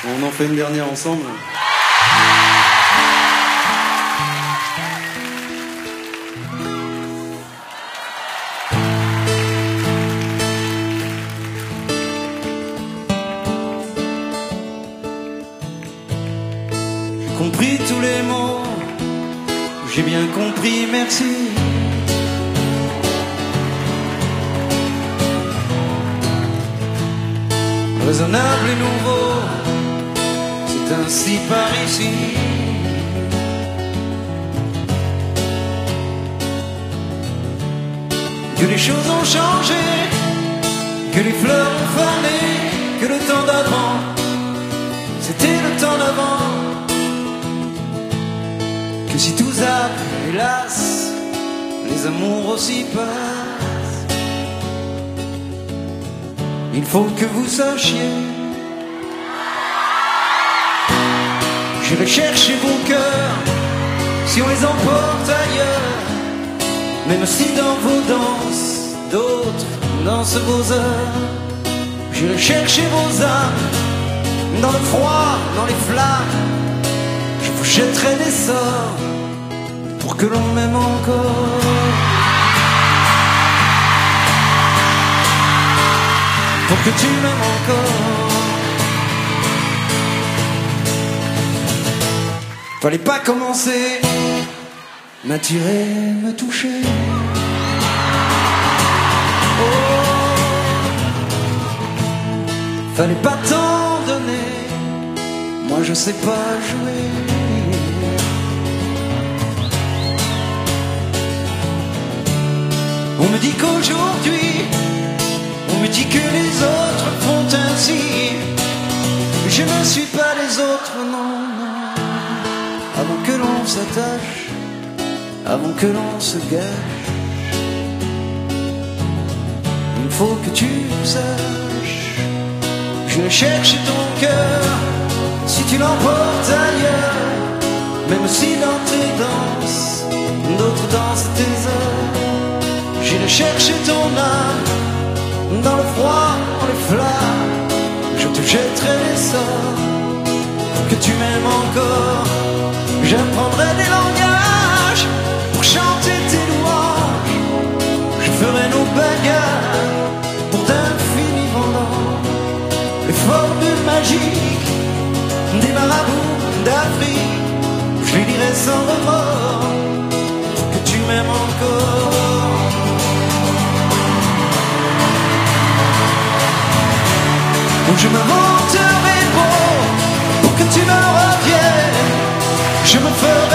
On en fait une dernière ensemble. J'ai compris tous les mots, j'ai bien compris, merci. Raisonnable et nouveau, c'est ainsi par ici. Que les choses ont changé, que les fleurs ont fané, que le temps d'avant, c'était le temps d'avant. Que si tout zappe, hélas, les amours aussi passent. Il faut que vous sachiez, j'irai chercher vos cœurs si on les emporte ailleurs. Même si dans vos danses, d'autres dansent vos heures. J'irai chercher vos âmes dans le froid, dans les flammes. Je vous jetterai des sorts pour que l'on m'aime encore. Pour que tu m'aimes encore. Fallait pas commencer, m'attirer, me toucher. Oh, fallait pas t'en donner, moi je sais pas jouer. On me dit qu'aujourd'hui, on me dit que les autres font ainsi. Je ne suis pas les autres, non, non. Avant que l'on s'attache, avant que l'on se gâche, il faut que tu saches. Je cherche ton cœur, si tu l'emportes ailleurs. Même si dans tes danses, d'autres dansent tes heures. J'irai chercher ton âme dans le froid, dans les flammes. Je te jetterai les sorts pour que tu m'aimes encore. J'apprendrai des langages pour chanter tes louanges. Je ferai nos bagarres pour d'infinis vendanges. Les formules magiques des marabouts d'Afrique, je les dirai sans remords pour que tu m'aimes encore. Je m'inventerai beau pour que tu me reviennes. Je me ferai